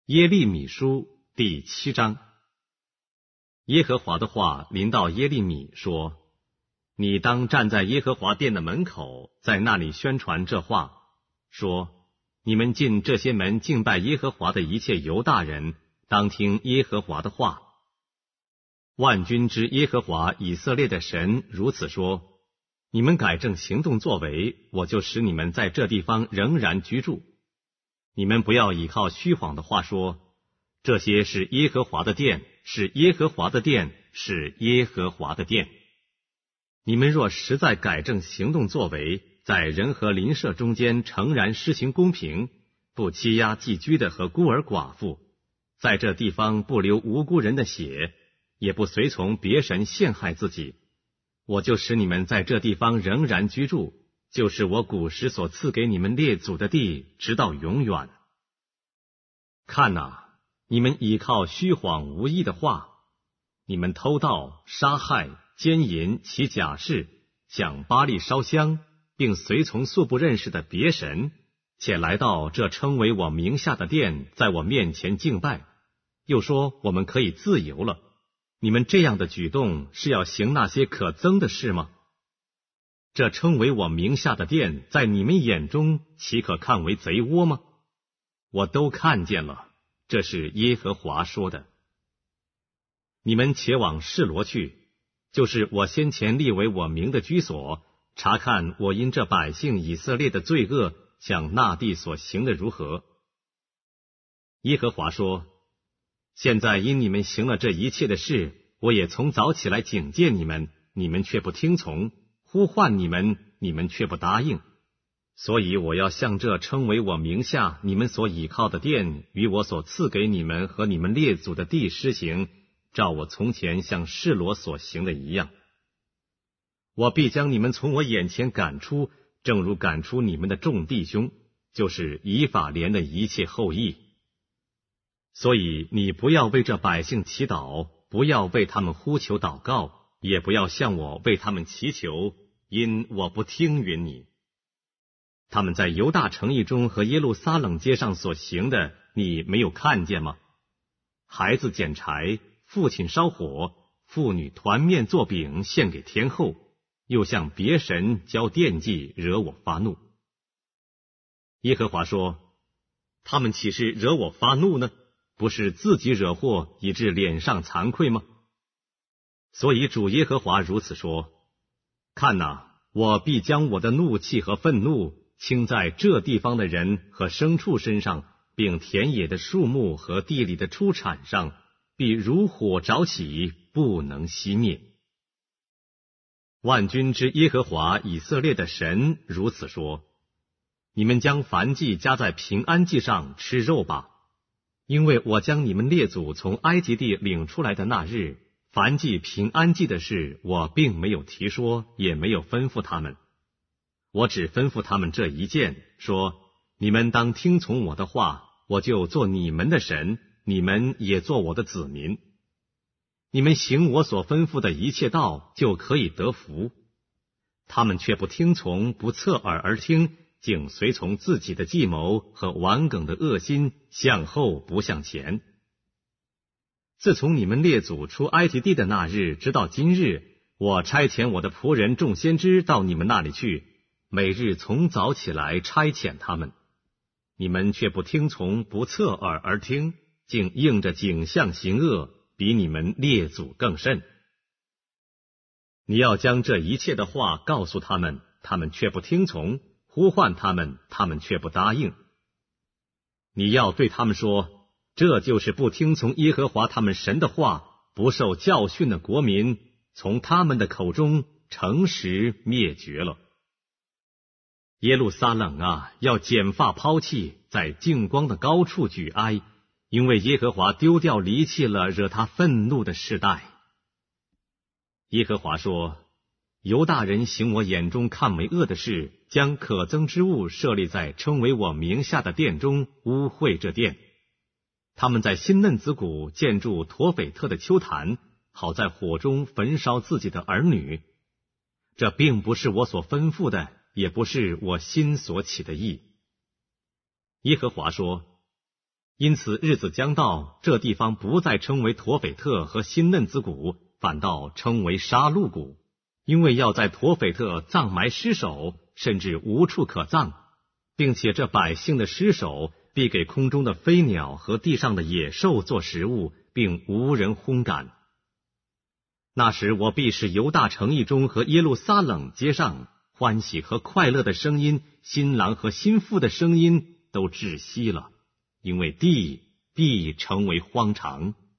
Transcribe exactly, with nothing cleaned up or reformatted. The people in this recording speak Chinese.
耶利米书第七章。耶和华的话临到耶利米说：你当站在耶和华殿的门口，在那里宣传这话，说：你们进这些门敬拜耶和华的一切犹大人，当听耶和华的话。万军之耶和华以色列的神如此说：你们改正行动作为，我就使你们在这地方仍然居住。你们不要倚靠虚谎的话说，这些是耶和华的殿，是耶和华的殿，是耶和华的殿。你们若实在改正行动作为，在人和邻舍中间诚然施行公平，不欺压寄居的和孤儿寡妇，在这地方不流无辜人的血，也不随从别神陷害自己，我就使你们在这地方仍然居住，就是我古时所赐给你们列祖的地，直到永远。看哪，你们倚靠虚谎无益的话，你们偷盗、杀害、奸淫、起假誓，向巴力烧香，并随从素不认识的别神，且来到这称为我名下的殿，在我面前敬拜，又说我们可以自由了。你们这样的举动是要行那些可憎的事吗？这称为我名下的殿，在你们眼中岂可看为贼窝吗？我都看见了，这是耶和华说的。你们且往示罗去，就是我先前立为我名的居所，查看我因这百姓以色列的罪恶，向那地所行的如何。耶和华说：现在因你们行了这一切的事，我也从早起来警戒你们，你们却不听从，呼唤你们，你们却不答应。所以我要向这称为我名下你们所倚靠的殿，与我所赐给你们和你们列祖的地施行，照我从前向示罗所行的一样。我必将你们从我眼前赶出，正如赶出你们的众弟兄，就是以法莲的一切后裔。所以你不要为这百姓祈祷，不要为他们呼求祷告，也不要向我为他们祈求，因我不听允你。他们在犹大城邑中和耶路撒冷街上所行的，你没有看见吗？孩子捡柴，父亲烧火，妇女团面做饼献给天后，又向别神交奠祭，惹我发怒。耶和华说：他们岂是惹我发怒呢？不是自己惹祸，以致脸上惭愧吗？所以主耶和华如此说：看哪，我必将我的怒气和愤怒倾在这地方的人和牲畜身上，并田野的树木和地里的出产上，必如火着起，不能熄灭。万军之耶和华以色列的神如此说：你们将燔祭加在平安祭上吃肉吧，因为我将你们列祖从埃及地领出来的那日，燔祭平安祭的事，我并没有提说，也没有吩咐他们。我只吩咐他们这一件，说：你们当听从我的话，我就做你们的神，你们也做我的子民。你们行我所吩咐的一切道，就可以得福。他们却不听从，不侧耳而听，竟随从自己的计谋和顽梗的恶心，向后不向前。自从你们列祖出埃及地的那日，直到今日，我差遣我的仆人众先知到你们那里去，每日从早起来差遣他们，你们却不听从，不侧耳而听，竟应着景象行恶，比你们列祖更甚。你要将这一切的话告诉他们，他们却不听从，呼唤他们，他们却不答应。你要对他们说：这就是不听从耶和华他们神的话，不受教训的国民，从他们的口中诚实灭绝了。耶路撒冷啊，要剪发抛弃，在净光的高处举哀，因为耶和华丢掉离弃了惹他愤怒的世代。耶和华说：犹大人行我眼中看为恶的事，将可憎之物设立在称为我名下的殿中，污秽这殿。他们在新嫩子谷建筑陀斐特的丘坛，好在火中焚烧自己的儿女。这并不是我所吩咐的，也不是我心所起的意。耶和华说： 因此日子将到，这地方不再称为陀斐特和新嫩子谷，反倒称为杀戮谷，因为要在陀斐特葬埋尸首，甚至无处可葬，并且这百姓的尸首必给空中的飞鸟和地上的野兽做食物，并无人烘干。那时我必使犹大城邑中和耶路撒冷街上欢喜和快乐的声音，新郎和新妇的声音都窒息了，因为地必成为荒场。